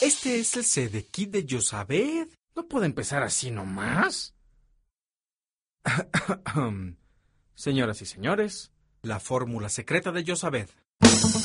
Este es el CD-Kit de Yosabed. No puede empezar así nomás. Señoras y señores, la fórmula secreta de Yosabed.